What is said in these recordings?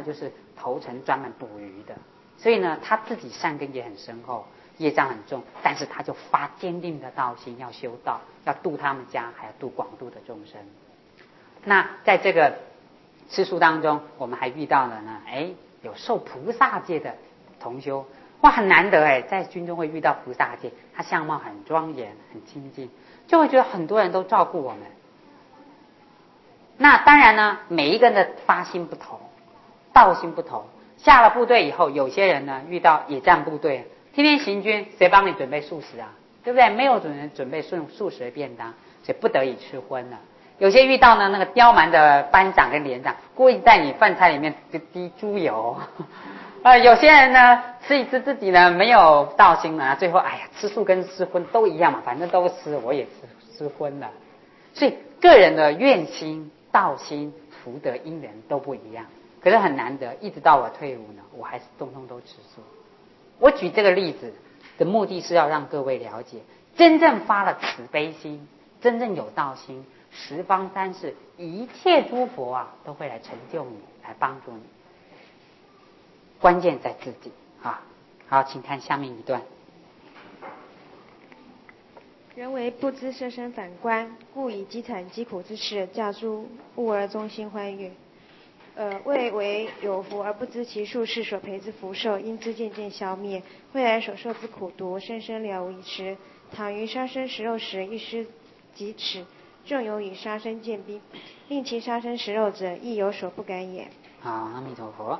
就是头城专门捕鱼的，所以呢他自己善根也很深厚，业障很重，但是他就发坚定的道心，要修道，要度他们家，还要度广度的众生。那在这个吃素当中，我们还遇到了呢，有受菩萨戒的同修，哇，很难得在军中会遇到菩萨戒，他相貌很庄严，很清净，就会觉得很多人都照顾我们。那当然呢，每一个人的发心不同，道心不同。下了部队以后，有些人呢遇到野战部队，天天行军，谁帮你准备素食啊？对不对？没有人准备素食的便当，所以不得已吃荤了。有些遇到呢那个刁蛮的班长跟连长，故意在你饭菜里面滴猪油。有些人呢吃一吃自己呢没有道心啊，最后吃素跟吃荤都一样嘛，反正都吃，我也吃荤了。所以个人的愿心、道心、福德因缘都不一样。可是很难得，一直到我退伍呢，我还是通通都吃素。我举这个例子的目的是要让各位了解，真正发了慈悲心，真正有道心，十方三世一切诸佛啊都会来成就你，来帮助你。关键在自己啊！好，请看下面一段。 人为不知色身反观，故以积惨积苦之事，教诸物而衷心欢悦。为为有福而不知其数是所培之福寿，因之渐渐消灭，未来所受之苦毒，深深了无一失。倘于杀生食肉时一失即齿，正有以杀生见兵，令其杀生食肉者，亦有所不敢也。 好，阿弥陀佛。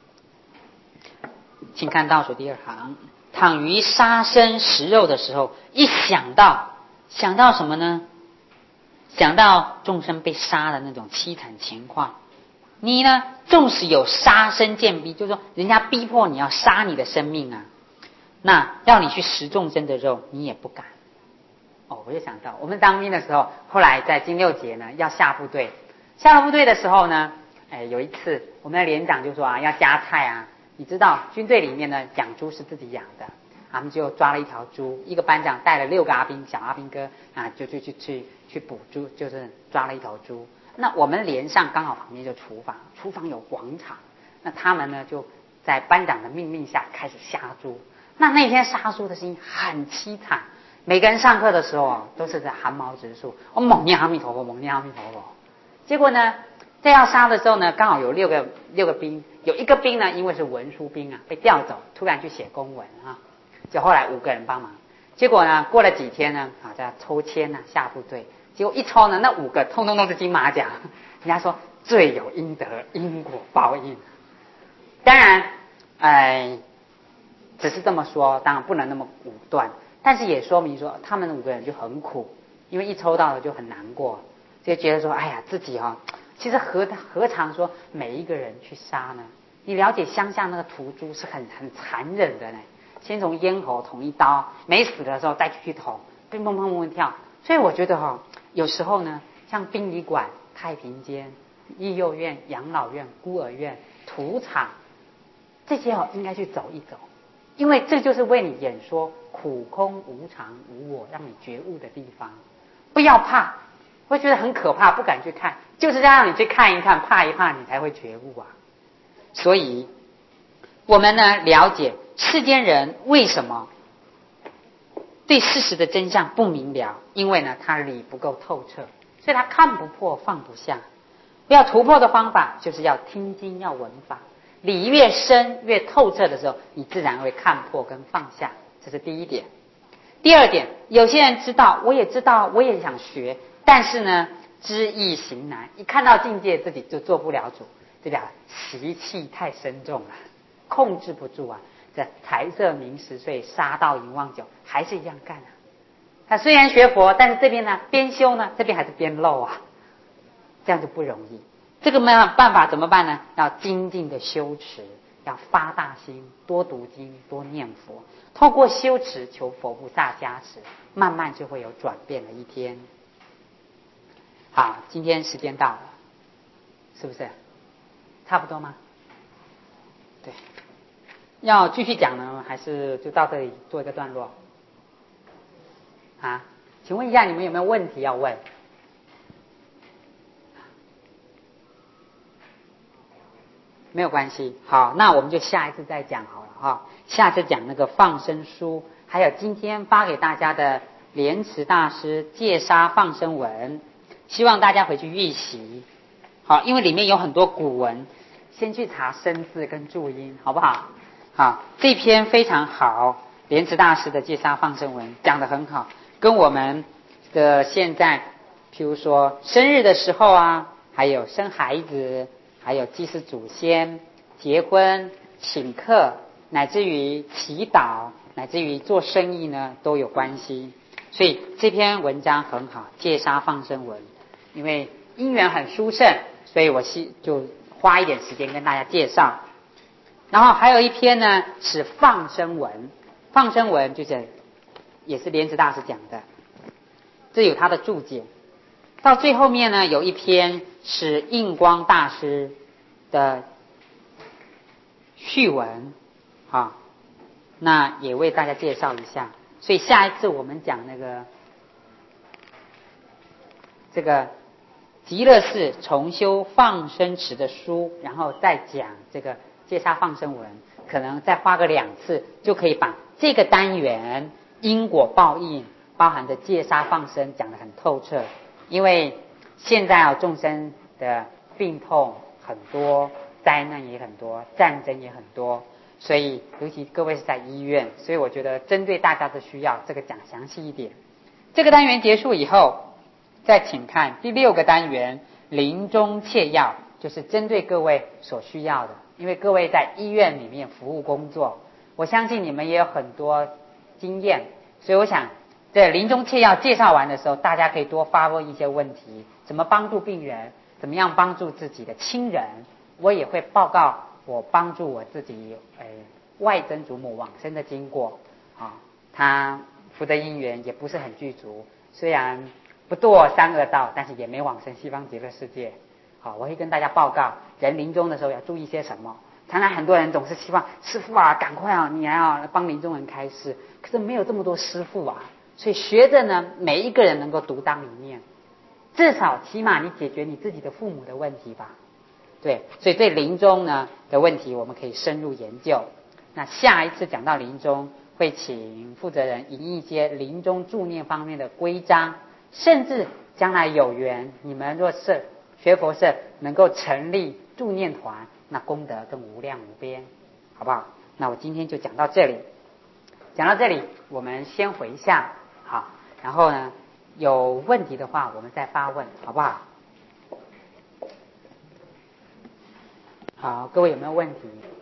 请看倒数第二行，倘于杀生食肉的时候，一想到什么呢？想到众生被杀的那种凄惨情况，你呢，纵使有杀生见逼，就是说人家逼迫你要杀你的生命啊，那要你去食众生的肉，你也不敢。我就想到我们当兵的时候，后来在金六节呢要下部队，下了部队的时候呢，有一次我们的连长就说要加菜啊。你知道军队里面呢养猪是自己养的，他们就抓了一条猪，一个班长带了6个阿兵小阿兵哥啊，就去捕猪，就是抓了一头猪。那我们连上刚好旁边就厨房有广场，那他们呢就在班长的命令下开始杀猪。那天杀猪的声音很凄惨，每个人上课的时候都是在汗毛直竖，猛念阿弥陀佛，猛念阿弥陀佛。结果呢在要杀的时候呢，刚好有六个兵，有一个兵呢，因为是文书兵啊，被调走，突然去写公文啊，就后来5个人帮忙。结果呢，过了几天呢，在抽签下部队，结果一抽呢，那5个通通都是金马奖。人家说罪有应得，因果报应。当然，只是这么说，当然不能那么武断，但是也说明说他们5个人就很苦，因为一抽到了就很难过，就觉得说，自己其实何尝说每一个人去杀呢？你了解乡下那个屠猪是很残忍的呢，先从咽喉捅一刀，没死的时候再去捅，乒乓乓乓跳。所以我觉得有时候呢，像殡仪馆、太平间、育幼院、养老院、孤儿院、屠场，这些应该去走一走，因为这就是为你演说苦空无常无我，让你觉悟的地方。不要怕，会觉得很可怕，不敢去看，就是让你去看一看，怕一怕，你才会觉悟啊。所以我们呢了解世间人为什么对事实的真相不明了，因为呢他理不够透彻，所以他看不破放不下。要突破的方法就是要听经，要闻法，理越深越透彻的时候，你自然会看破跟放下，这是第一点。第二点，有些人知道，我也知道，我也想学，但是呢知易行难，一看到境界自己就做不了主，对吧？习气太深重了，控制不住啊。这财色名食睡杀盗淫妄酒还是一样干啊。他虽然学佛，但是这边呢边修呢，这边还是边漏啊，这样就不容易。这个没有办法怎么办呢？要精进的修持，要发大心，多读经，多念佛，透过修持求佛菩萨加持，慢慢就会有转变的一天。好，今天时间到了，是不是差不多吗？对，要继续讲呢，还是就到这里做一个段落啊？请问一下，你们有没有问题要问？ 没有关系。好，那我们就下一次再讲好了哈。下次讲那个放生书，还有今天发给大家的莲池大师戒杀放生文，希望大家回去预习。好，因为里面有很多古文，先去查生字跟注音，好不好？好，这篇非常好，莲池大师的戒杀放生文讲得很好，跟我们的现在，譬如说生日的时候啊，还有生孩子，还有祭祀祖先、结婚、请客，乃至于祈祷，乃至于做生意呢，都有关系。所以这篇文章很好，戒杀放生文，因为因缘很殊胜，所以我就花一点时间跟大家介绍。然后还有一篇呢是放生文，放生文就是也是莲池大师讲的，这有他的注解。到最后面呢有一篇是印光大师的序文，好，那也为大家介绍一下。所以下一次我们讲这个极乐寺重修放生池的书，然后再讲这个戒杀放生文，可能再花个2次就可以把这个单元因果报应包含的戒杀放生讲得很透彻。因为现在众生的病痛很多，灾难也很多，战争也很多，所以尤其各位是在医院，所以我觉得针对大家的需要，这个讲详细一点。这个单元结束以后，再请看第6个单元临终切要，就是针对各位所需要的。因为各位在医院里面服务工作，我相信你们也有很多经验，所以我想在临终切要介绍完的时候，大家可以多发问一些问题，怎么帮助病人，怎么样帮助自己的亲人。我也会报告我帮助我自己外曾祖母往生的经过啊，他福德因缘也不是很具足，虽然不堕三恶道，但是也没往生西方极乐世界。好，我会跟大家报告人临终的时候要注意些什么。常常很多人总是希望师父啊，赶快啊，你还要帮临终人开示，可是没有这么多师父啊，所以学着呢，每一个人能够独当一面，至少起码你解决你自己的父母的问题吧。对，所以对临终呢的问题，我们可以深入研究。那下一次讲到临终，会请负责人引一些临终助念方面的规章，甚至将来有缘，你们若是学佛社能够成立助念团，那功德更无量无边，好不好？那我今天就讲到这里，讲到这里，我们先回向，好，然后呢，有问题的话我们再发问，好不好？好，各位有没有问题？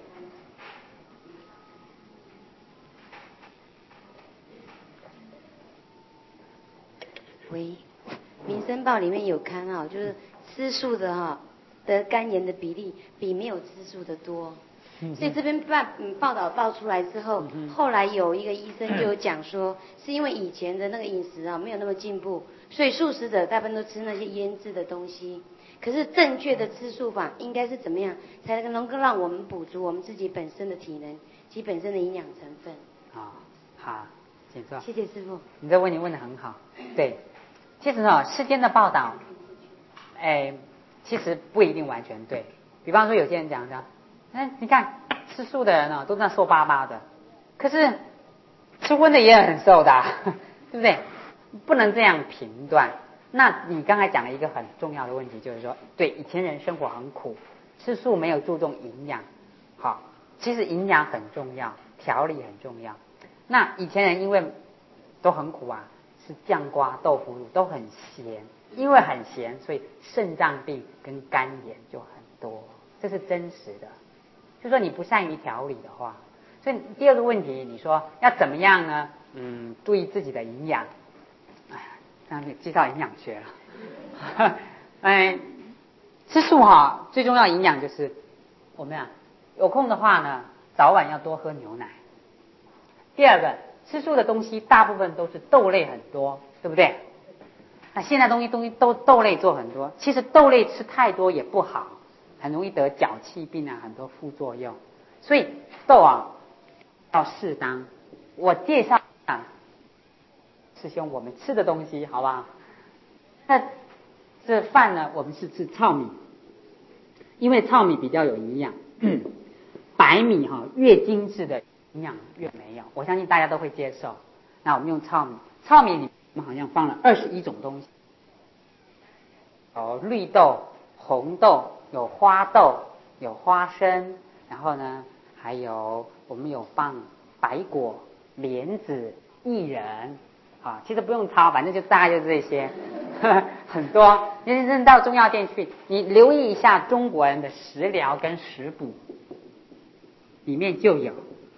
喂，民生报里面有刊啊，就是吃素的得肝炎的比例比没有吃素的多。所以这边报道报出来之后，后来有一个医生就有讲说，是因为以前的那个饮食没有那么进步，所以素食者大部分都吃那些腌制的东西。可是正确的吃素法应该是怎么样，才能够让我们补足我们自己本身的体能及本身的营养成分？ 好，请坐。 谢谢师父。 你这问题问得很好。对，其实世间的报道，其实不一定完全对。比方说有些人讲的，你看吃素的人都那瘦巴巴的，可是吃荤的也很瘦的对不对？不能这样评断。那你刚才讲了一个很重要的问题，就是说，对，以前人生活很苦，吃素没有注重营养。好，其实营养很重要，调理很重要。那以前人因为都很苦啊，吃酱瓜、豆腐乳都很咸，因为很咸，所以肾脏病跟肝炎就很多，这是真实的。就说你不善于调理的话，所以第二个问题，你说要怎么样呢？注意自己的营养。让你介绍营养学了。吃素最重要营养就是我们有空的话呢，早晚要多喝牛奶。第二个，吃素的东西大部分都是豆类很多，对不对？那现在东西都豆类做很多，其实豆类吃太多也不好，很容易得脚气病很多副作用。所以豆要适当。我介绍师兄我们吃的东西好不好？那这饭呢，我们是吃糙米，因为糙米比较有营养。 白米越精致的营养越没有，我相信大家都会接受。那我们用糙米，糙米里面好像放了21种东西，有绿豆、红豆，有花豆，有花生，然后呢还有我们有放白果、莲子、薏仁其实不用抄，反正就大概就这些很多。你真正到中药店去，你留意一下中国人的食疗跟食补里面就有。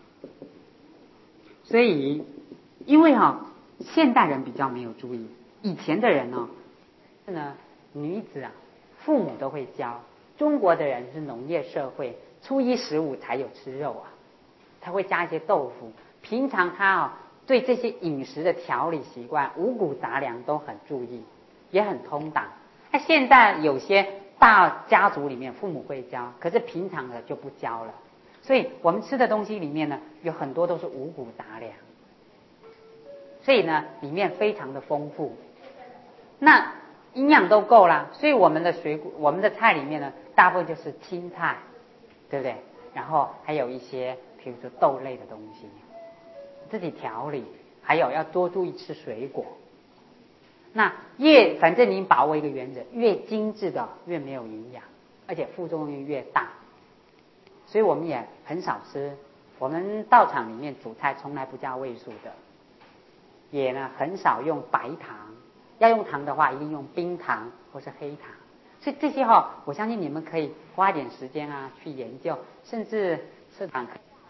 所以因为现代人比较没有注意，以前的人女子父母都会教。中国的人是农业社会，初一十五才有吃肉他会加一些豆腐。平常他对这些饮食的调理习惯、五谷杂粮都很注意，也很通达。那现在有些大家族里面父母会教，可是平常的就不教了。所以我们吃的东西里面呢，有很多都是五谷杂粮，所以呢里面非常的丰富，那营养都够啦。所以我们的水果、我们的菜里面呢，大部分就是青菜，对不对？然后还有一些比如说豆类的东西，自己调理，还有要多注意吃水果。那反正您把握一个原则，越精致的越没有营养，而且副作用越大。所以我们也很少吃，我们道场里面煮菜从来不加味素的，也呢很少用白糖，要用糖的话一定用冰糖或是黑糖。所以这些我相信你们可以花点时间去研究，甚至社团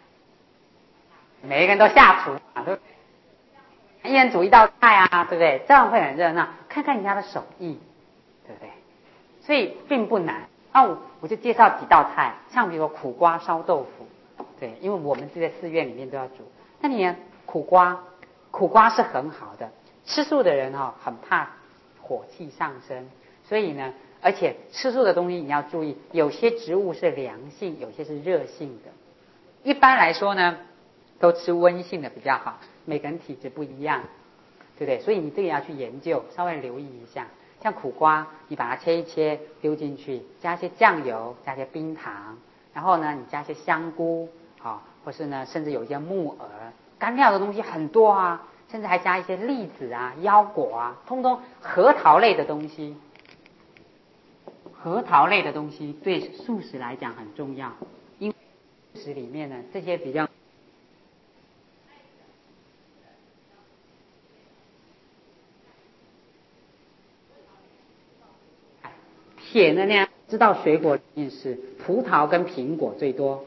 每一个人都下厨都一人煮一道菜对不对？这样会很热闹，看看人家的手艺，对不对？所以并不难。我就介绍几道菜，像比如说苦瓜烧豆腐，对，因为我们是在寺院里面都要煮。那你苦瓜是很好的，吃素的人很怕火气上升，所以呢，而且吃素的东西你要注意，有些植物是凉性，有些是热性的。一般来说呢，都吃温性的比较好，每个人体质不一样，对不对？所以你这个要去研究，稍微留意一下。像苦瓜，你把它切一切，丢进去，加一些酱油，加一些冰糖，然后呢，你加一些香菇，或是呢，甚至有一些木耳，干料的东西很多甚至还加一些栗子腰果通通核桃类的东西。核桃类的东西对素食来讲很重要，因为素食里面呢，这些比较铁的呢，知道水果里面是葡萄跟苹果最多。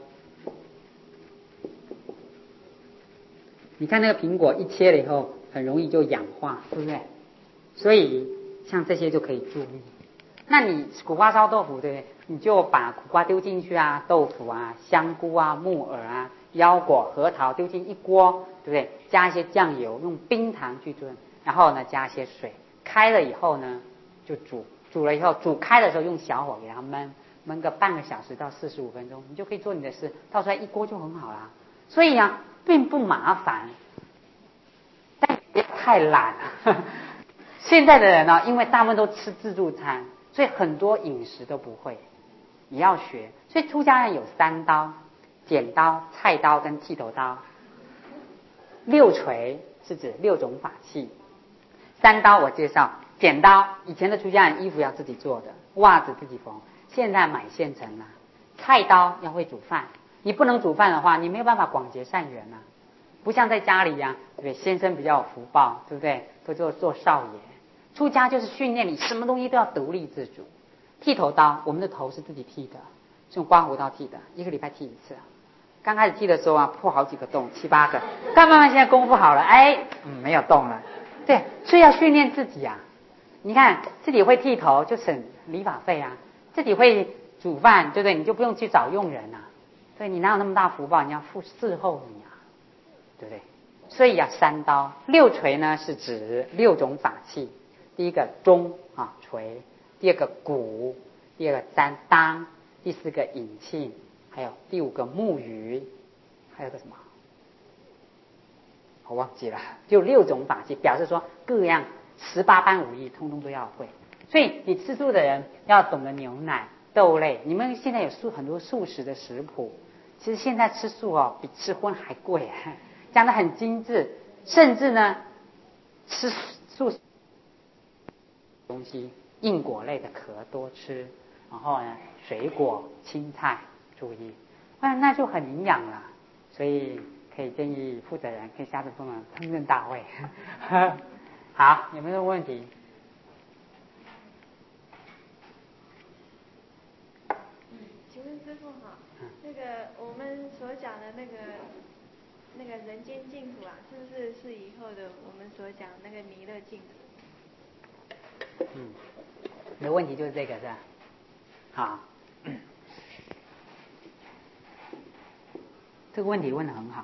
你看那个苹果一切了以后，很容易就氧化，对不对？所以像这些就可以注意。那你苦瓜烧豆腐，对不对？你就把苦瓜丢进去豆腐香菇木耳腰果、核桃丢进一锅，对不对？加一些酱油，用冰糖去炖，然后呢加一些水，开了以后呢就煮了以后，煮开的时候用小火给它焖个半个小时到45分钟，你就可以做你的事，倒出来一锅就很好啦。所以并不麻烦，但也太懒了。现在的人因为大部分都吃自助餐，所以很多饮食都不会，也要学。所以出家人有3刀：剪刀、菜刀跟剃头刀。6锤是指6种法器。3刀我介绍，剪刀以前的出家人衣服要自己做的，袜子自己缝，现在买现成了。菜刀要会煮饭，你不能煮饭的话，你没有办法广结善缘不像在家里对不对？先生比较有福报，对不对？都做少爷。出家就是训练你什么东西都要独立自主。剃头刀，我们的头是自己剃的，是用刮胡刀剃的，1个礼拜剃一次。刚开始剃的时候破好几个洞，7、8个，但慢慢现在功夫好了，没有洞了。对，所以要训练自己你看自己会剃头就省理发费自己会煮饭，对不对？你就不用去找佣人所以你哪有那么大福报？你要伺候你对不对？所以3刀。6锤呢是指6种法器，第一个钟锤，第2个鼓，第2个当，第4个引磬，还有第5个木鱼，还有个什么我忘记了，就6种法器，表示说各样18般武艺通通都要会。所以你吃素的人要懂得牛奶， 豆类。你们现在有很多素食的食谱，其实现在吃素哦，比吃荤还贵，讲得很精致。甚至呢，吃素东西，硬果类的壳多吃，然后呢，水果、青菜注意，那就很营养了。所以可以建议负责人可以下次帮忙烹饪大会。好，有没有问题？ 请问师父哈，那个我们所讲的那个人间净土啊，是不是以后的我们所讲那个弥勒净土？ 你的问题就是这个是吧？好，这个问题问得很好。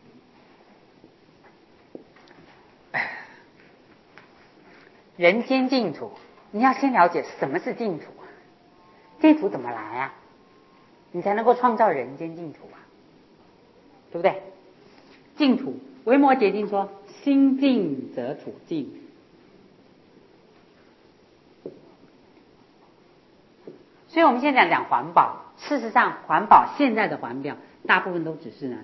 人间净土，你要先了解什么是净土啊？净土怎么来啊？你才能够创造人间净土啊，对不对？净土，维摩诘经说，心净则土净。所以我们现在讲环保，事实上环保现在的环保大部分都只是呢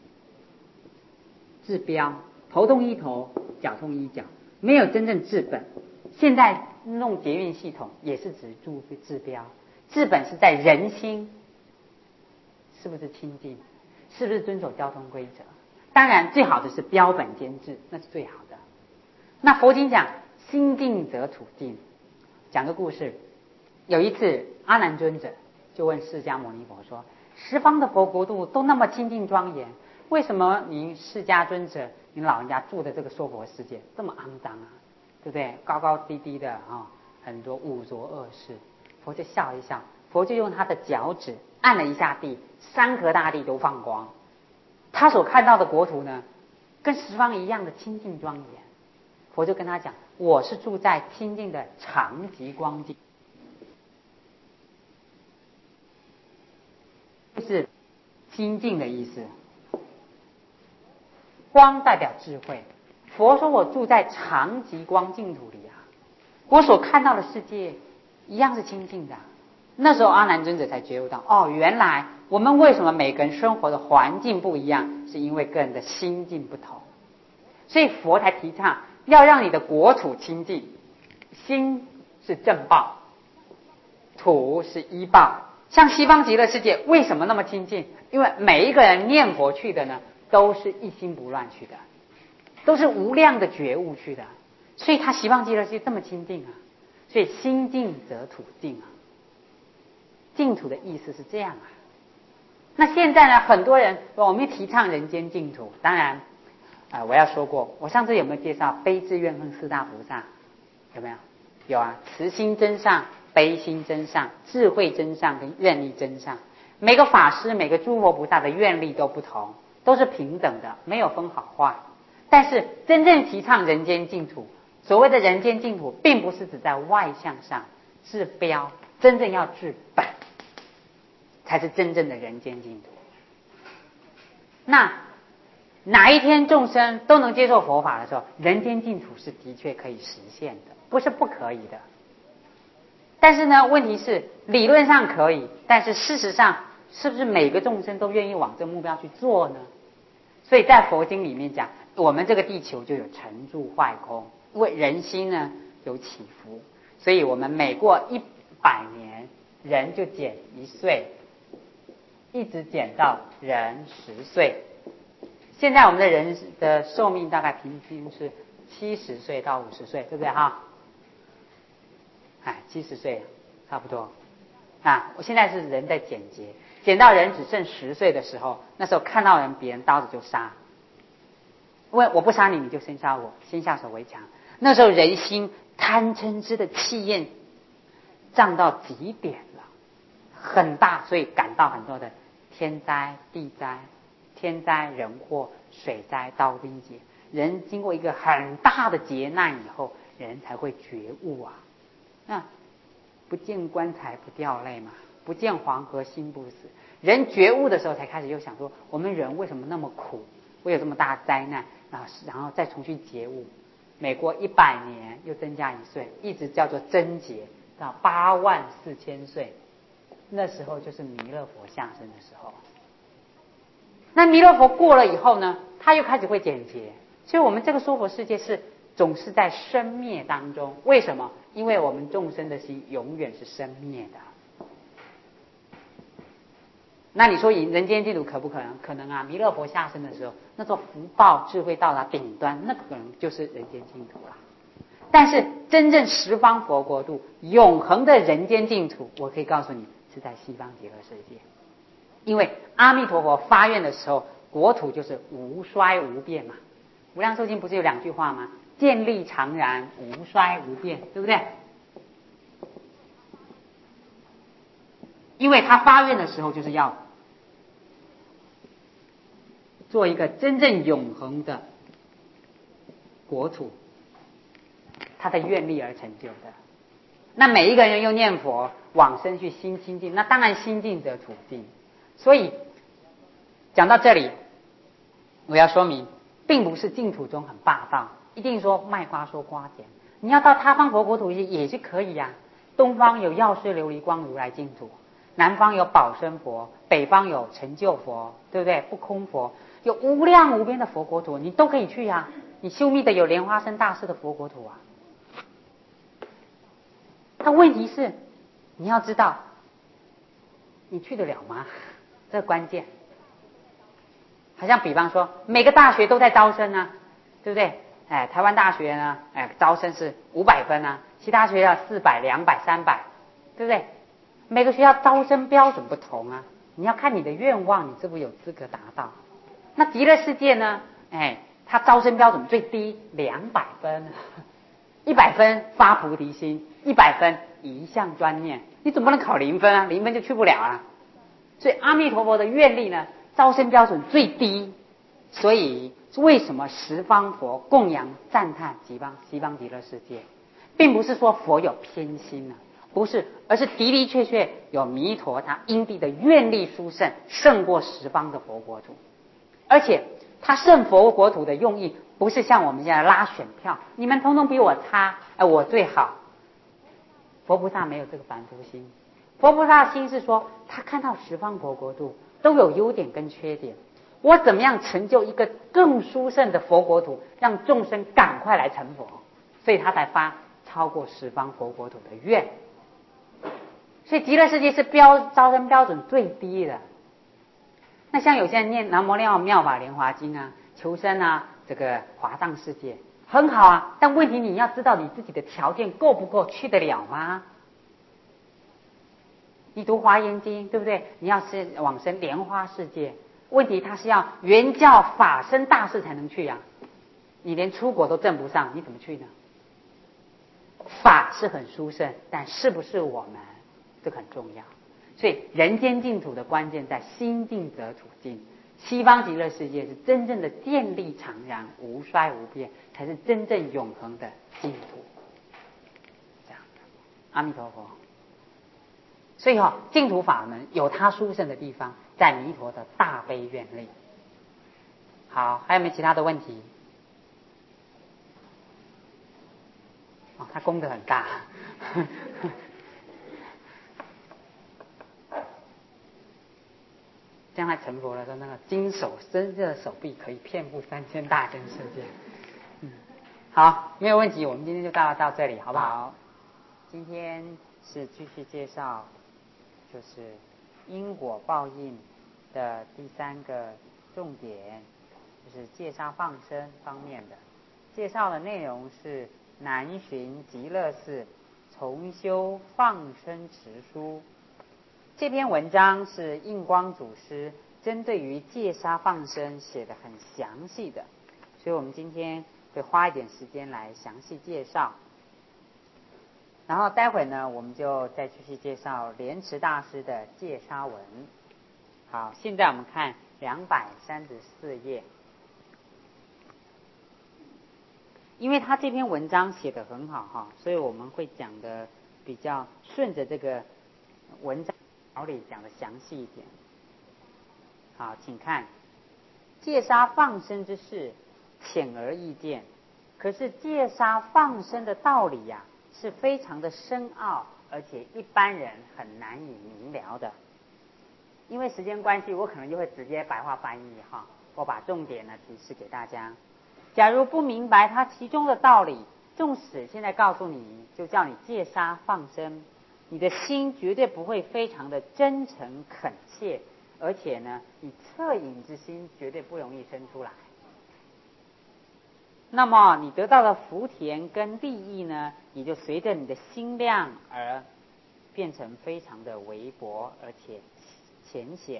治标，头痛医头，脚痛医脚，没有真正治本。现在弄捷运系统也是只治标，治本是在人心是不是清净，是不是遵守交通规则。当然最好的是标本兼治，那是最好的。那佛经讲心净则土净。讲个故事，有一次阿难尊者就问释迦牟尼佛说，十方的佛国度都那么清净庄严，为什么您释迦尊者您老人家住的这个娑婆世界这么肮脏啊，对不对？高高低低的啊，很多污浊恶事。佛就笑一笑，佛就用他的脚趾按了一下地，山河大地都放光。他所看到的国土呢，跟十方一样的清净庄严。佛就跟他讲，我是住在清净的常寂光境，就是清净的意思。光代表智慧，佛说我住在常寂光净土里啊，我所看到的世界一样是清净的。那时候阿难尊者才觉悟到，哦，原来我们为什么每个人生活的环境不一样，是因为个人的心境不同。所以佛才提倡要让你的国土清净，心是正报，土是依报。像西方极乐世界为什么那么清净？因为每一个人念佛去的呢，都是一心不乱去的，都是无量的觉悟去的，所以他西方极乐世界这么清净啊。所以心净则土净啊，净土的意思是这样啊。那现在呢，很多人我们提倡人间净土，当然我要说过，我上次有没有介绍悲智愿恨四大菩萨？有没有？有啊，慈心真上、悲心真上、智慧真上跟愿力真上。每个法师、每个诸佛菩萨的愿力都不同，都是平等的，没有分好坏。但是真正提倡人间净土，所谓的人间净土，并不是指在外向上治标，真正要治本，才是真正的人间净土。那哪一天众生都能接受佛法的时候，人间净土是的确可以实现的，不是不可以的。但是呢，问题是理论上可以，但是事实上是不是每个众生都愿意往这个目标去做呢？所以在佛经里面讲，我们这个地球就有成住坏空，因为人心呢有起伏，所以我们每过100年，人就减1岁，一直减到人10岁。现在我们的人的寿命大概平均是70岁到50岁，对不对哈？70岁差不多。我现在是人在减劫，减到人只剩10岁的时候，那时候看到别人刀子就杀，因为我不杀你，你就先杀我，先下手为强。那时候人心贪嗔痴的气焰涨到极点了，很大，所以感到很多的天灾、地灾、天灾人祸、水灾、刀兵劫。人经过一个很大的劫难以后，人才会觉悟啊。那不见棺材不掉泪嘛，不见黄河心不死。人觉悟的时候，才开始又想说，我们人为什么那么苦，会有这么大的灾难，然后再重新觉悟。每过100年又增加1岁，一直叫做增劫到84000岁。 那时候就是弥勒佛下生的时候。那弥勒佛过了以后呢，他又开始会减劫，所以我们这个娑婆世界是总是在生灭当中。为什么？因为我们众生的心永远是生灭的。那你说人间净土可不可能？可能啊！弥勒佛下生的时候，那种福报智慧到达顶端，那可能就是人间净土了。但是真正十方佛国度、永恒的人间净土，我可以告诉你，是在西方极乐世界。因为阿弥陀佛发愿的时候，国土就是无衰无变嘛。无量寿经不是有2句话吗？建立常然，无衰无变，对不对？因为他发愿的时候，就是要做一个真正永恒的国土，他的愿力而成就的。那每一个人又念佛往生去心清净，那当然心净则土净。所以讲到这里，我要说明，并不是净土中很霸道，一定说卖瓜说瓜甜。你要到他方佛国土也是可以啊。东方有药师琉璃光如来净土，南方有宝生佛，北方有成就佛，对不对？不空佛，有无量无边的佛国土，你都可以去啊。你修密的有莲花生大师的佛国土啊。但问题是，你要知道，你去得了吗？这个关键。好像比方说，每个大学都在招生啊，对不对？台湾大学呢，招生是500分啊，其他学校400、200、300，对不对？每个学校招生标准不同啊，你要看你的愿望，你是不是有资格达到？那极乐世界呢？它招生标准最低200分，100分发菩提心，100分一项专念，你总不能考0分啊，0分就去不了啊。所以阿弥陀佛的愿力呢，招生标准最低。所以为什么十方佛供养赞叹西方极乐世界，并不是说佛有偏心啊，不是，而是的的确确有弥陀他因地的愿力殊胜，胜过十方的佛国土。而且他胜佛国土的用意，不是像我们现在拉选票，你们通通比我差，我最好。佛菩萨没有这个凡夫心，佛菩萨的心是说，他看到十方佛国土都有优点跟缺点，我怎么样成就一个更殊胜的佛国土，让众生赶快来成佛，所以他才发超过十方佛国土的愿。所以极乐世界是招生标准最低的。那像有些人念南无妙法莲华经啊，求生啊，这个华藏世界很好啊，但问题你要知道你自己的条件够不够，去得了吗？你读华严经，对不对？你要是往生莲花世界，问题他是要原教法身大士才能去啊，你连出国都证不上，你怎么去呢？法是很殊胜，但是不是我们，这个很重要。所以人间净土的关键在心净则土净，西方极乐世界是真正的建立常然，无衰无变，才是真正永恒的净土。这样，阿弥陀佛。所以净土法门有它殊胜的地方，在弥陀的大悲愿力。好，还有没有其他的问题？他功德很大。将来成佛了的那个金手真正的手臂可以遍布3000大千世界。好，没有问题，我们今天就到这里，好不好？今天是继续介绍，就是因果报应的第3个重点，就是戒杀放生方面的。介绍的内容是南巡极乐寺重修放生持书。这篇文章是印光祖师针对于戒杀放生写得很详细的，所以我们今天会花一点时间来详细介绍。然后待会呢，我们就再继续介绍莲池大师的戒杀文。好，现在我们看234页。因为他这篇文章写得很好所以我们会讲的比较顺着这个文章条理讲的详细一点。好，请看，戒杀放生之事显而易见，可是戒杀放生的道理是非常的深奥， 而且一般人很难以明了的。因为时间关系，我可能就会直接白话翻译哈，我把重点呢提示给大家。假如不明白它其中的道理，纵使现在告诉你，就叫你戒杀放生，你的心绝对不会非常的真诚恳切，而且呢，你恻隐之心绝对不容易生出来。那么你得到的福田跟利益呢，也就随着你的心量而变成非常的微薄，而且浅显。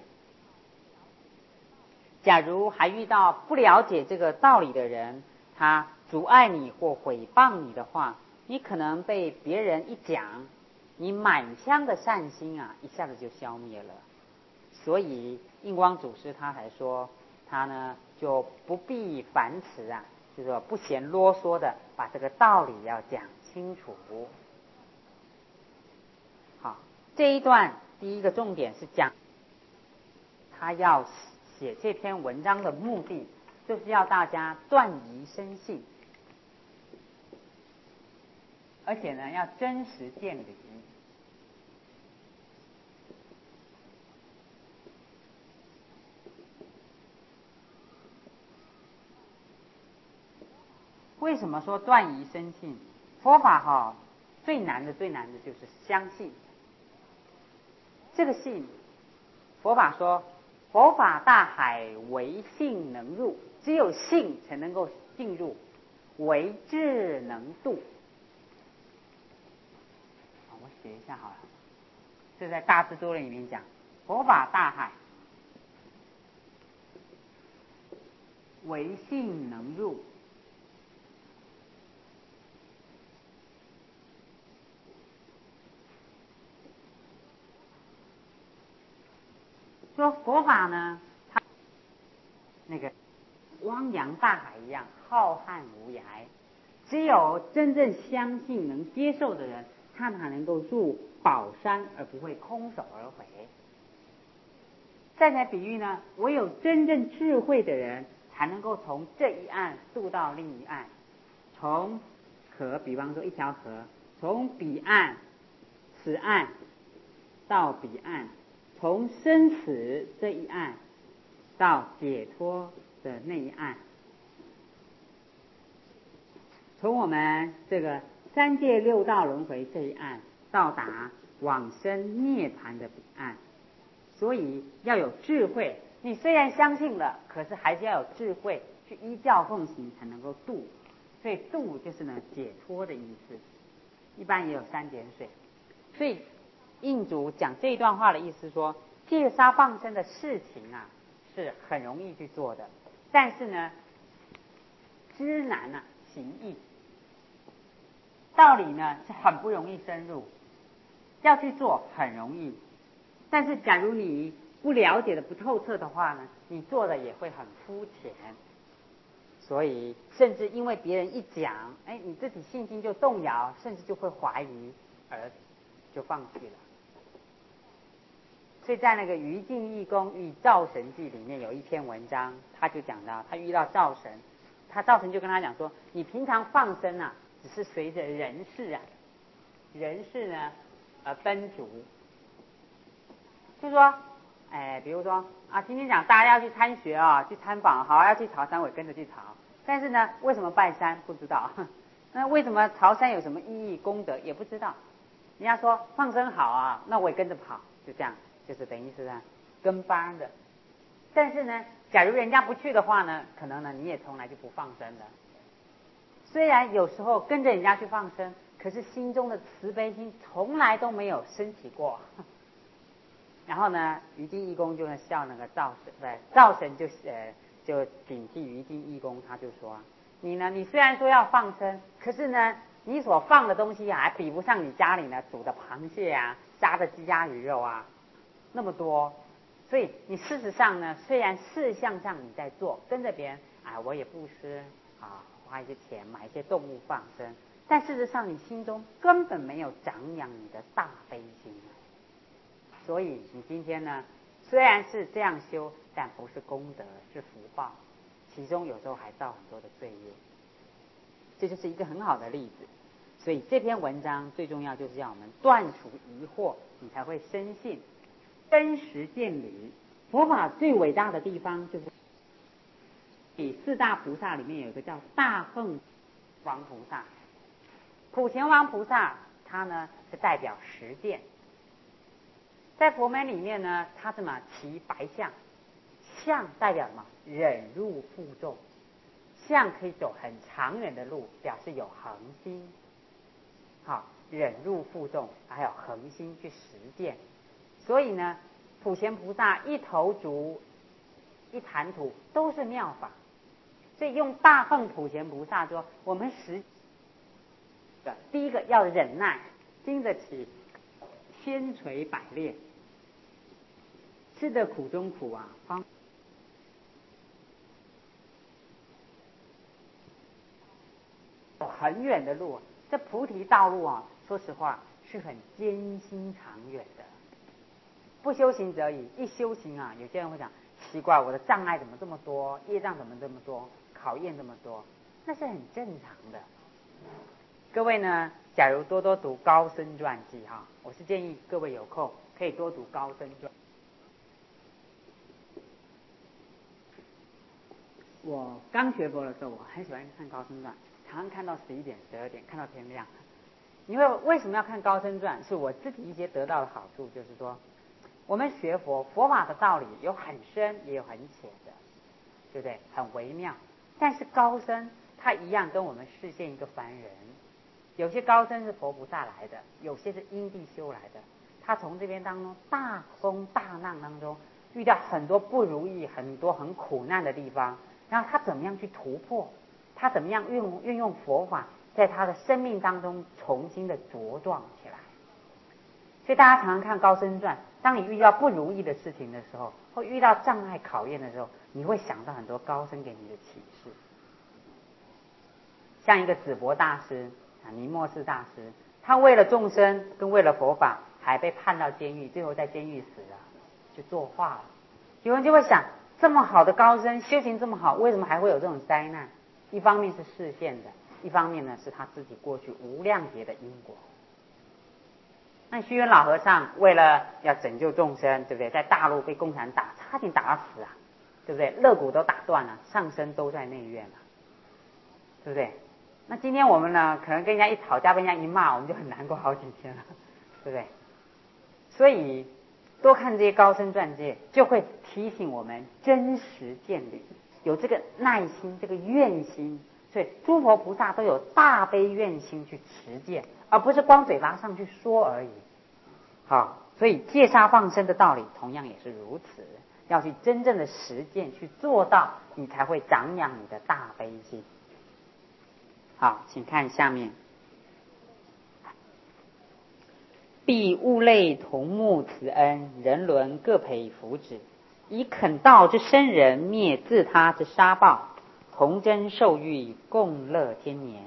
假如还遇到不了解这个道理的人，他阻碍你或毁谤你的话，你可能被别人一讲，你满腔的善心啊，一下子就消灭了。所以印光祖师他才说，他呢就不必烦辞啊，就是说不嫌啰嗦的把这个道理要讲清楚。好，这一段第一个重点是讲他要写这篇文章的目的，就是要大家断疑生信，而且呢要真实见理。为什么说断疑生信？佛法最难的就是相信。这个信，佛法说佛法大海，唯信能入，只有信才能够进入，唯智能度。我写一下好了，这在大智度论里面讲，佛法大海，唯信能入。说佛法呢，它那个汪洋大海一样浩瀚无涯，只有真正相信能接受的人，他才能够入宝山而不会空手而回。再来比喻呢，唯有真正智慧的人才能够从这一岸渡到另一岸，从河，比方说一条河，从彼岸此岸到彼岸，从生死这一岸到解脱的那一岸，从我们这个三界六道轮回这一岸到达往生涅槃的彼岸。所以要有智慧，你虽然相信了，可是还是要有智慧去依教奉行才能够度。所以度就是呢解脱的意思，一般也有三点水。所以印祖讲这一段话的意思说，戒杀放生的事情啊是很容易去做的，但是呢知难行易，道理呢是很不容易深入，要去做很容易，但是假如你不了解的不透彻的话呢，你做的也会很肤浅。所以甚至因为别人一讲，你自己信心就动摇，甚至就会怀疑，而就放弃了。所以在那个于禁义公遇灶神记里面有一篇文章，他就讲到他遇到灶神，灶神就跟他讲说，你平常放生啊只是随着人事呢而奔逐，就说比如说今天讲大家要去参学去参访，好，要去朝山，我也跟着去朝。但是呢，为什么拜山不知道？那为什么朝山有什么意义功德也不知道？人家说放生好那我也跟着跑，就这样，就是等于是跟班的。但是呢，假如人家不去的话呢，可能呢你也从来就不放生的。虽然有时候跟着人家去放生，可是心中的慈悲心从来都没有升起过。然后呢，于禁义公就笑那个灶神，灶神就警惕于禁义公，他就说，你呢，你虽然说要放生，可是呢，你所放的东西还比不上你家里呢煮的螃蟹杀的鸡鸭鱼肉那么多。所以你事实上呢，虽然事项上你在做，跟着别人我也布施花一些钱买一些动物放生，但事实上你心中根本没有长养你的大悲心。所以你今天呢，虽然是这样修，但不是功德，是福报，其中有时候还造很多的罪业。这就是一个很好的例子。 所以这篇文章最重要就是要我们断除疑惑，你才会深信，真实见理。佛法最伟大的地方就是四大菩萨里面有一个叫大凤王菩萨，普贤王菩萨他呢是代表实践，在佛门里面呢，他什么骑白象，象代表什么？忍辱负重，象可以走很长远的路，表示有恒心。好，忍辱负重，还有恒心去实践。所以呢，普贤菩萨一头足一谈吐都是妙法。所以用大凤普贤菩萨说，我们第一个要忍耐，经得起千锤百炼，吃得苦中苦啊，很远的路，这菩提道路啊，说实话是很艰辛长远的。不修行则已，一修行啊，有些人会讲奇怪，我的障碍怎么这么多，业障怎么这么多，考验这么多，那是很正常的。各位呢，假如多多读高僧传记哈，我是建议各位有空可以多读高僧传。我刚学佛的时候，我很喜欢看高僧传，常常看到11点、12点，看到天亮。因为为什么要看高僧传？是我自己一些得到的好处，就是说，我们学佛法的道理有很深，也有很浅的，对不对？很微妙。但是高僧他一样跟我们视线一个凡人，有些高僧是佛菩萨来的，有些是因地修来的。他从这边当中大风大浪当中遇到很多不如意，很多很苦难的地方，然后他怎么样去突破？他怎么样运用佛法，在他的生命当中重新的茁壮起来？所以大家常常看高僧传，当你遇到不如意的事情的时候，或遇到障碍考验的时候，你会想到很多高僧给你的启示。像一个紫博大师啊，尼莫士大师，他为了众生跟为了佛法，还被判到监狱，最后在监狱死了，就作化了。有人就会想，这么好的高僧，修行这么好，为什么还会有这种灾难？一方面是视线的，一方面呢是他自己过去无量劫的因果。那虚云老和尚为了要拯救众生，对不对？在大陆被共产打，差点打死啊，对不对？肋骨都打断了，上身都在内院了，对不对？那今天我们呢，可能跟人家一吵架，被人家一骂，我们就很难过好几天了，对不对？所以多看这些高僧传记，就会提醒我们真实见理，有这个耐心，这个愿心。所以诸佛菩萨都有大悲愿心去持戒，而不是光嘴巴上去说而已。好，所以戒杀放生的道理同样也是如此，要去真正的实践去做到，你才会长养你的大悲心。好，请看下面，必物类同沐慈恩，人伦各培福祉，以肯道之生人灭自他之杀报，同真受欲，共乐天年。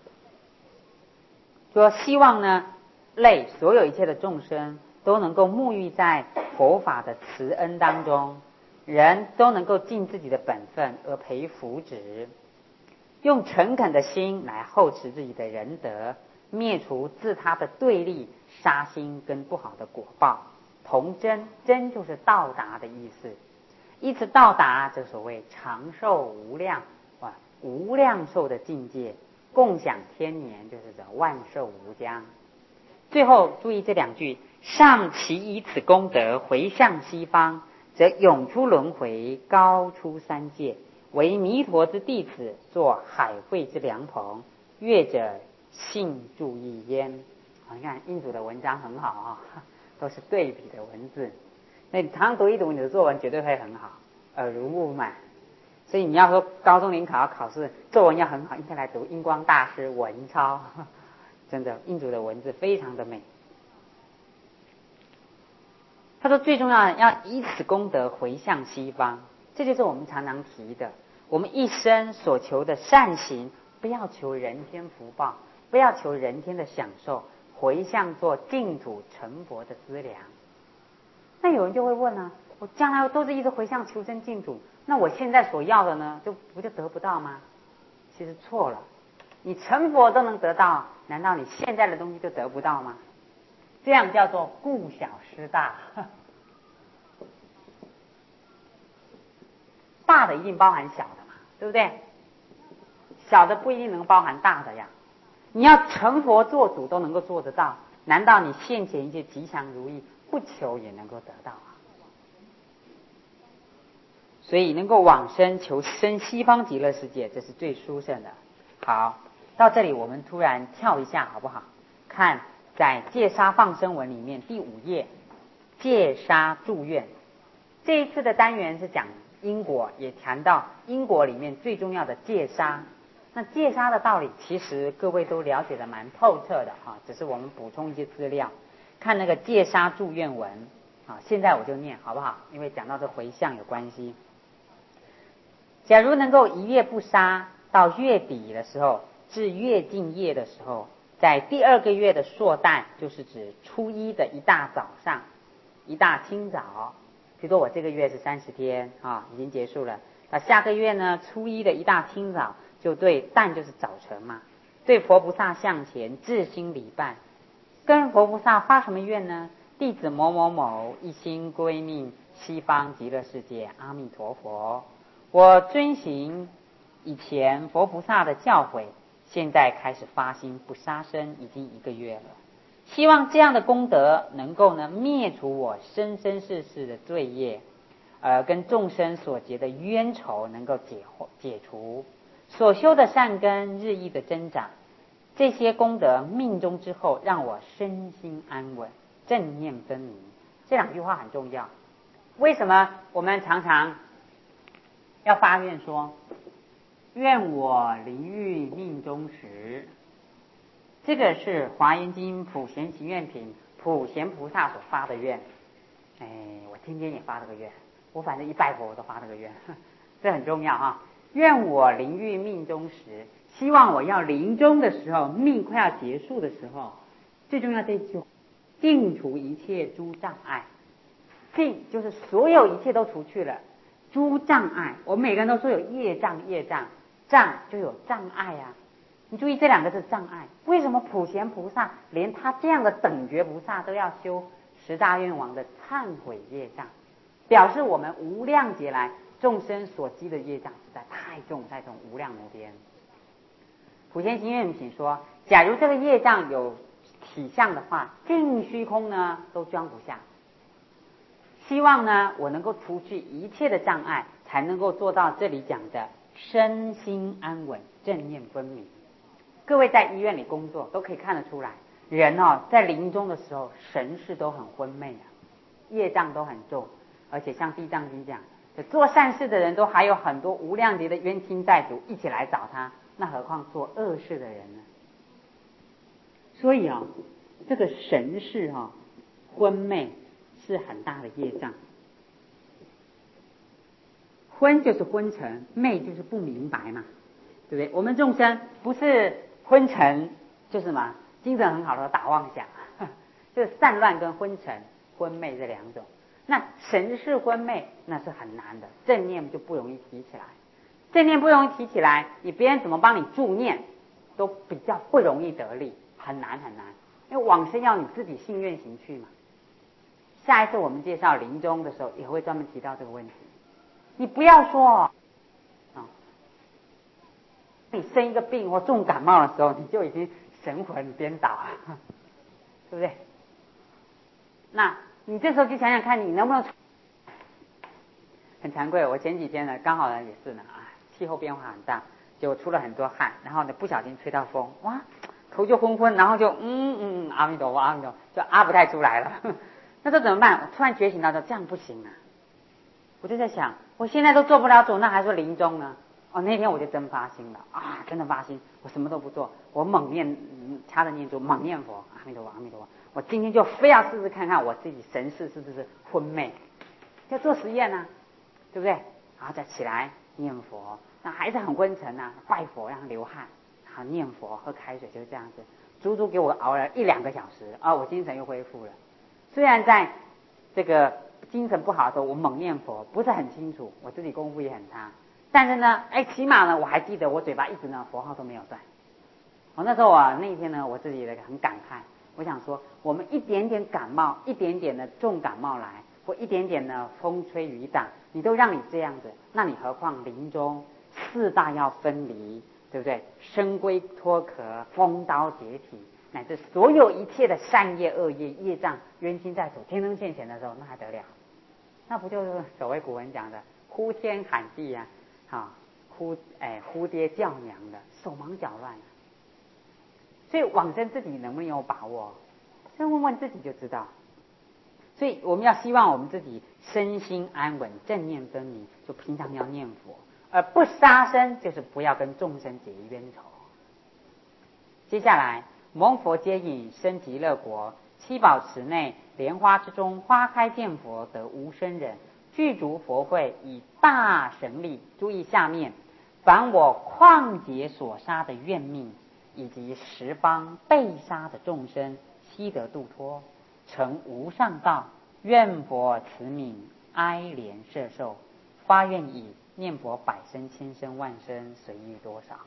说希望呢，所有一切的众生都能够沐浴在佛法的慈恩当中，人都能够尽自己的本分而培福祉，用诚恳的心来厚持自己的仁德，灭除自他的对立、杀心跟不好的果报。同真，真就是到达的意思，依此到达这所谓长寿无量无量寿的境界，共享天年，就是这万寿无疆。最后注意这两句：上其以此功德回向西方，则永出轮回，高出三界，为弥陀之弟子，作海会之良朋，乐者信注意焉。你看印祖的文章很好啊，都是对比的文字，那你常常读一读，你的作文绝对会很好，耳濡目染。所以你要说高中联考试作文要很好，应该来读印光大师文钞，真的印祖的文字非常的美。他说最重要的要以此功德回向西方，这就是我们常常提的，我们一生所求的善行，不要求人天福报，不要求人天的享受，回向做净土成佛的资粮。那有人就会问啊，我将来都是一直回向求生净土，那我现在所要的呢，不就得不到吗？其实错了。 你成佛都能得到，难道你现在的东西就得不到吗？这样叫做顾小失大。大的一定包含小的嘛，对不对？小的不一定能包含大的呀。你要成佛做主都能够做得到，难道你现前一切吉祥如意，不求也能够得到啊？所以能够往生求生西方极乐世界，这是最殊胜的。好，到这里我们突然跳一下好不好？看在戒杀放生文里面第5页，戒杀祝愿。这一次的单元是讲因果，也谈到因果里面最重要的戒杀。那戒杀的道理其实各位都了解的蛮透彻的啊，只是我们补充一些资料。看那个戒杀祝愿文啊，现在我就念好不好？因为讲到这回向有关系。假如能够1月不杀，到月底的时候至月尽夜的时候，在第2个月的朔旦，就是指初一的一大早上，一大清早，比如说我这个月是30天啊，已经结束了。那下个月呢，初一的一大清早，就对旦就是早晨嘛，对佛菩萨向前至心礼拜，跟佛菩萨发什么愿呢？弟子某某某一心归命西方极乐世界，阿弥陀佛。我遵行以前佛菩萨的教诲，现在开始发心不杀生，已经1个月了。希望这样的功德能够呢灭除我生生世世的罪业，跟众生所结的冤仇能够解除，所修的善根日益的增长。这些功德命中之后，让我身心安稳，正念分明。这2句话很重要。为什么我们常常要发愿说愿我临欲命终时？这个是华严经普贤行愿品普贤菩萨所发的愿。我天天也发这个愿，我反正一拜佛我都发这个愿，这很重要啊。愿我临欲命终时，希望我要临终的时候，命快要结束的时候，最重要这一句，尽除一切诸障碍。尽就是所有一切都除去了，诸障碍，我们每个人都说有业障，障就有障碍啊。你注意这2个字障碍，为什么普贤菩萨连他这样的等觉菩萨都要修10大愿王的忏悔业障，表示我们无量劫来众生所积的业障实在太重无量无边。普贤行愿品说，假如这个业障有体相的话，尽虚空呢都装不下。希望呢我能够除去一切的障碍，才能够做到这里讲的身心安稳，正念分明。各位在医院里工作都可以看得出来，人在临终的时候神识都很昏昧啊，业障都很重，而且像地藏经讲，做善事的人都还有很多无量劫的冤亲债主一起来找他，那何况做恶事的人呢？所以这个神识昏昧是很大的业障。昏就是昏沉，昧就是不明白嘛，对不对？我们众生不是昏沉就是什么精神很好的打妄想，就是散乱跟昏沉昏昧这2种。那神识昏昧那是很难的，正念就不容易提起来。正念不容易提起来，你别人怎么帮你助念都比较不容易得力，很难，因为往生要你自己信愿行去嘛。下一次我们介绍临终的时候也会专门提到这个问题。你不要说你生一个病或重感冒的时候，你就已经神魂颠倒了，对不对？那你这时候就想想看，你能不能很惭愧，我前几天呢刚好也是呢气候变化很大，就出了很多汗，然后呢不小心吹到风，哇，头就昏昏，然后就阿弥陀佛阿弥陀佛，就不太出来了。那这怎么办？我突然觉醒到这样不行啊。我就在想，我现在都做不了主，那还说临终呢？那天我就真发心了真的发心，我什么都不做，我猛念掐着念珠，猛念佛，阿弥陀佛阿弥陀佛。我今天就非要试试看看我自己神识是不是昏昧，要做实验啊，对不对？然后再起来念佛，那还是很昏沉啊，拜佛让他流汗，然后念佛喝开水，就是这样子，足足给我熬了1-2个小时我精神又恢复了。虽然在这个精神不好的时候，我猛念佛不是很清楚，我自己功夫也很差，但是呢起码呢我还记得我嘴巴一直呢佛号都没有断， 那时候啊，那一天呢，我自己也很感慨。我想说，我们一点点感冒，一点点的重感冒来，或一点点的风吹雨打，你都让你这样子，那你何况临终四大要分离，对不对？生龟脱壳，风刀解体，乃至所有一切的善业、恶业、业障、冤亲债主，天生现前的时候，那还得了？那不就是所谓古人讲的呼天喊地啊，呼爹叫娘的，手忙脚乱啊。所以往生自己能不能有把握？所以问问自己就知道。所以我们要希望我们自己身心安稳，正念分明，就平常要念佛，而不杀生，就是不要跟众生结冤仇。接下来，蒙佛接引，生极乐国，七宝池内，莲花之中，花开见佛，得无生忍，具足佛慧，以大神力。注意下面，凡我旷劫所杀的怨命，以及十方被杀的众生，悉得度脱，成无上道。愿佛慈悯，哀怜摄受，发愿以念佛百生千生万生，随意多少。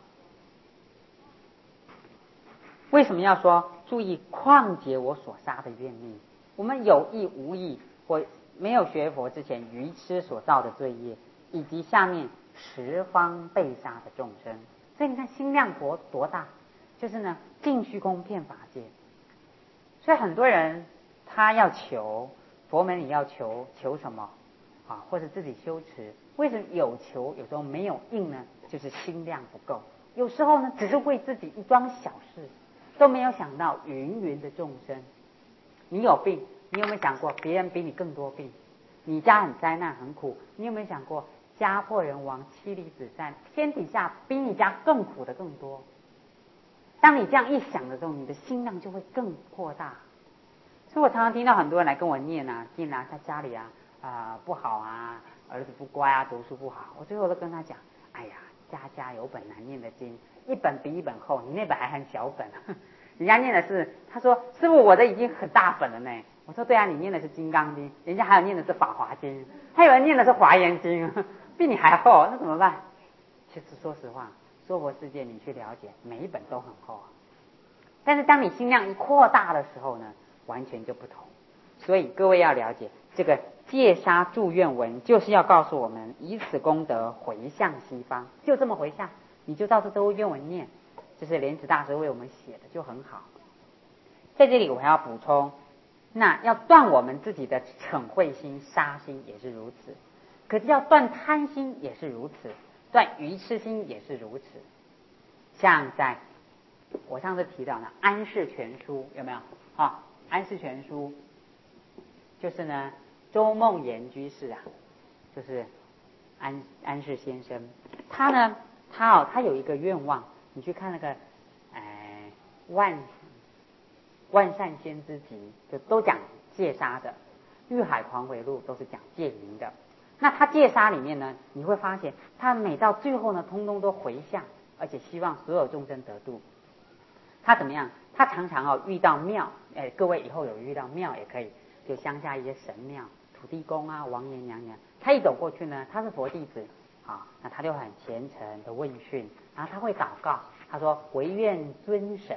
为什么要说注意旷劫我所杀的怨命？我们有意无意，或没有学佛之前愚痴所造的罪业，以及下面十方被杀的众生。所以你看心量多大，就是呢尽虚空遍法界。所以很多人他要求佛门里要求什么啊，或者自己修持，为什么有求有时候没有应呢？就是心量不够。有时候呢只是为自己一桩小事，都没有想到芸芸的众生。你有病，你有没有想过别人比你更多病？你家很灾难很苦，你有没有想过家破人亡妻离子散，天底下比你家更苦的更多？当你这样一想的时候，你的心量就会更扩大。所以我常常听到很多人来跟我念啊，他家里不好啊，儿子不乖啊，读书不好。我最后都跟他讲，哎呀，家家有本难念的经，一本比一本厚，你那本还很小本。人家念的是，他说师父我的已经很大本了呢。我说对啊，你念的是金刚经，人家还有念的是法华经，还有人念的是华严经，比你还厚，那怎么办？其实说实话，娑婆世界你去了解，每一本都很厚啊。但是当你心量一扩大的时候呢，完全就不同。所以各位要了解，这个戒杀祝愿文就是要告诉我们，以此功德回向西方，就这么回向，你就照这周愿文念，这是莲池大师为我们写的，就很好。在这里我还要补充，那要断我们自己的嗔恚心、杀心也是如此，可是要断贪心也是如此，断愚痴心也是如此。像在我上次提到的安世全书有没有啊？安世全书就是呢周梦岩居士啊，就是安世先生，他有一个愿望，你去看那个万善先知集，就都讲戒杀的，玉海狂回录都是讲戒淫的。那他戒杀里面呢，你会发现他每到最后呢，通通都回向，而且希望所有众生得度。他怎么样？他常常遇到庙，各位以后有遇到庙也可以，就乡下一些神庙，土地公啊、王爷娘娘，他一走过去呢，他是佛弟子啊，那他就很虔诚的问讯，然后他会祷告，他说唯愿尊神，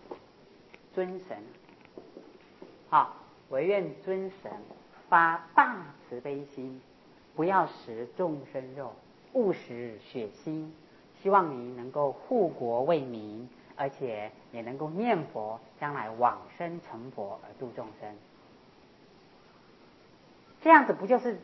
唯愿尊神发大慈悲心，不要食众生肉，勿食血腥，希望你能够护国为民，而且也能够念佛，将来往生成佛而度众生。这样子不就是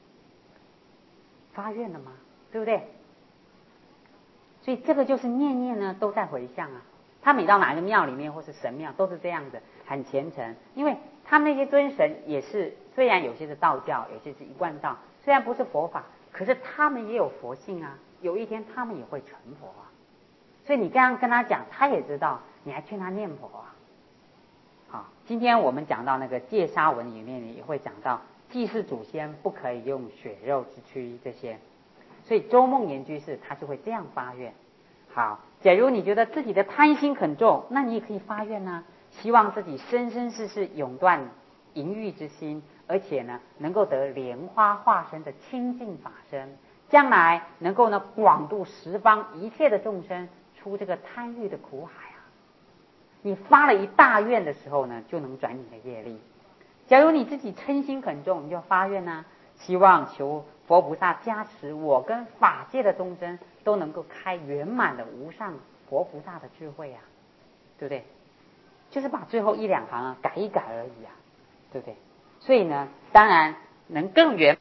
发愿了吗？对不对？所以这个就是念念呢都在回向啊。他每到哪一个庙里面或是神庙都是这样的，很虔诚。因为他们那些尊神也是，虽然有些是道教，有些是一贯道，虽然不是佛法，可是他们也有佛性啊，有一天他们也会成佛啊。所以你这样跟他讲，他也知道，你还劝他念佛啊。好，今天我们讲到那个戒杀文里面也会讲到，祭祀祖先不可以用血肉之躯这些，所以周梦岩居士他就会这样发愿。好，假如你觉得自己的贪心很重，那你也可以发愿啊，希望自己生生世世永断淫欲之心，而且呢能够得莲花化身的清净法身，将来能够呢广度十方一切的众生出这个贪欲的苦海啊。 你发了一大愿的时候呢，就能转你的业力。假如你自己嗔心很重，你就发愿啊，希望求佛菩萨加持我跟法界的众生都能够开圆满的无上佛菩萨的智慧啊，对不对？就是把最后一两行改一改而已啊，对不对？所以呢，当然能更圆